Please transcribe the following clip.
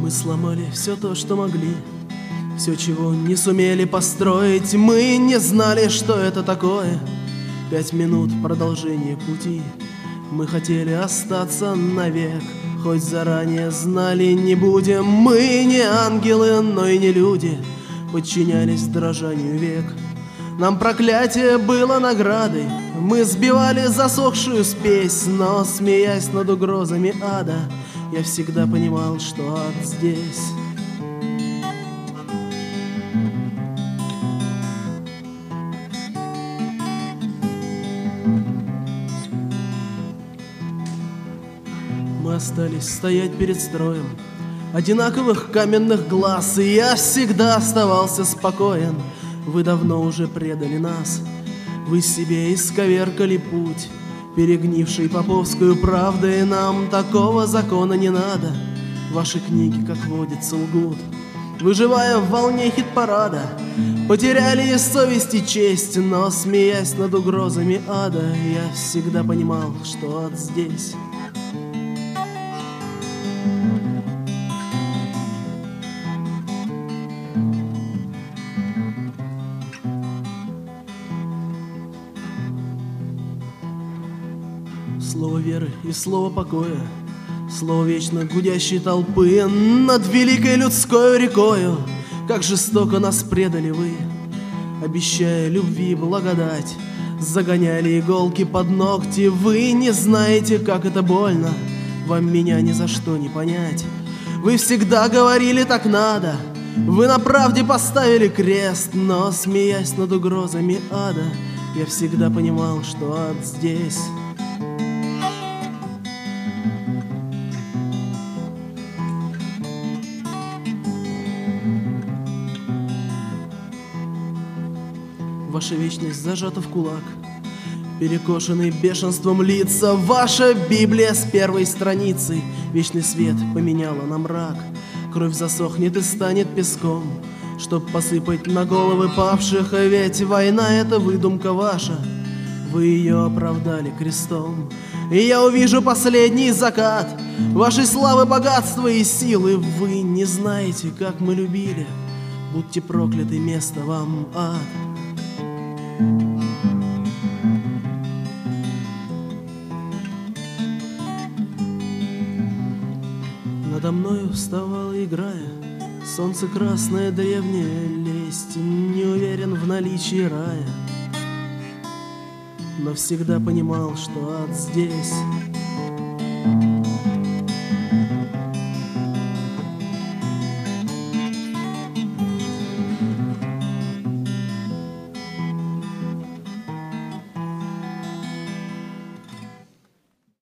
Мы сломали все то, что могли, все, чего не сумели построить. Мы не знали, что это такое. 5 минут продолжения пути. Мы хотели остаться навек, хоть заранее знали, не будем. Мы не ангелы, но и не люди, подчинялись дрожанию век. Нам проклятие было наградой, мы сбивали засохшую спесь. Но, смеясь над угрозами ада, я всегда понимал, что ад здесь. Мы остались стоять перед строем одинаковых каменных глаз, и я всегда оставался спокоен. Вы давно уже предали нас, вы себе исковеркали путь, перегнивший поповскую правдой. Нам такого закона не надо, ваши книги, как водится, лгут. Выживая в волне хит-парада, потеряли и совесть, и честь. Но, смеясь над угрозами ада, я всегда понимал, что ад здесь. Слово веры и слово покоя, слово вечно гудящей толпы над великой людской рекою. Как жестоко нас предали вы, обещая любви и благодать. Загоняли иголки под ногти, вы не знаете, как это больно. Вам меня ни за что не понять. Вы всегда говорили, так надо, вы на правде поставили крест. Но, смеясь над угрозами ада, я всегда понимал, что ад здесь. Ваша вечность зажата в кулак, перекошенный бешенством лица. Ваша Библия с первой страницы, вечный свет поменяла на мрак. Кровь засохнет и станет песком, чтоб посыпать на головы павших. А ведь война — это выдумка ваша, вы ее оправдали крестом. И я увижу последний закат вашей славы, богатства и силы. Вы не знаете, как мы любили, будьте прокляты, место вам ад. Надо мною вставало, играя, солнце красное, древнее лесть. Не уверен в наличии рая, но всегда понимал, что ад здесь.